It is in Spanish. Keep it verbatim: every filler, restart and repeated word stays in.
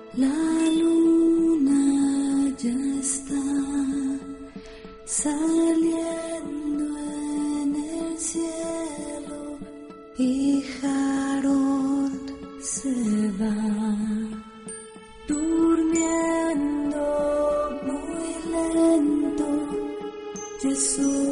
La luna ya está saliendo en el cielo y Harold se va durmiendo muy lento. Jesús